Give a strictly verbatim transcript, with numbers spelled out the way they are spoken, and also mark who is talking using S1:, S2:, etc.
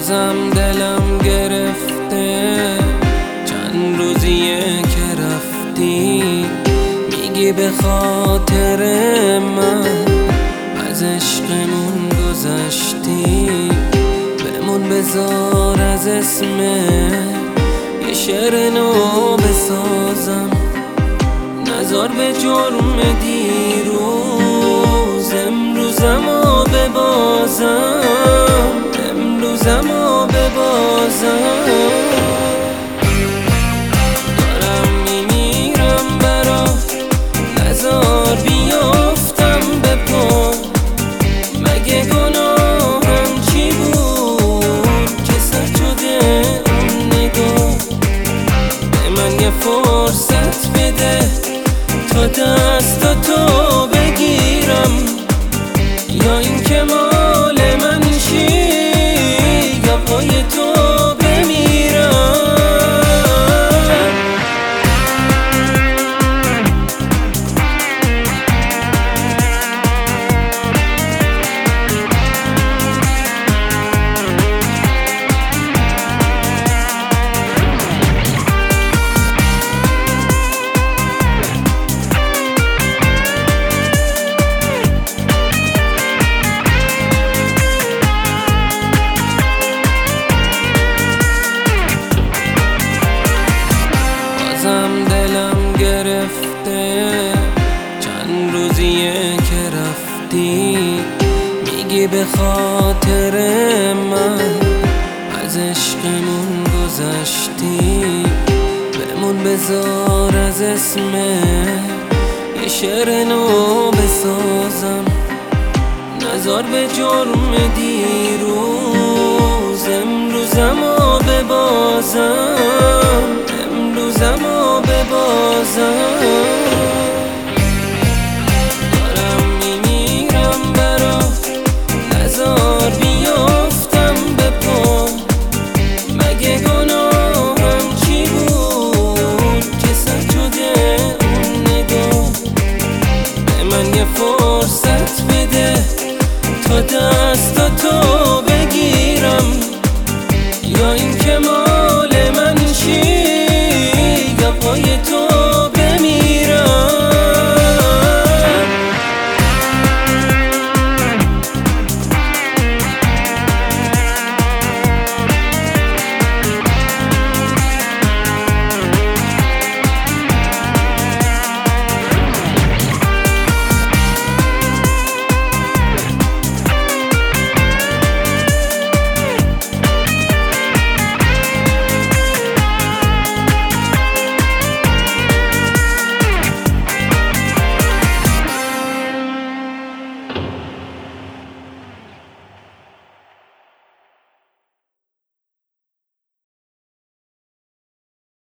S1: بازم دلم گرفته، چند روزیه که رفتی. میگی به خاطر من از عشقمون گذشتی. بمون بذار از اسم یه شعر نو بسازم، نذار به جرم دیروز امروزمو ببازم، امروزمو ببازم. دارم میمیرم برات، نذار بیافتم به پا. مگه گناهم چی بود که سرد شده اون نگاه؟ به من یه فرصت بده تا دست تو بگیرم، یا این که مال من چی، یا پای تو بمیرم. دلم گرفته، چند روزیه که رفتی. میگی به خاطر من از عشقمون گذشتی. بمون بذار از اسم یه شعر نو بسازم، نذار به جرم دیروز امروزمو ببازم، امروزمو ببازم.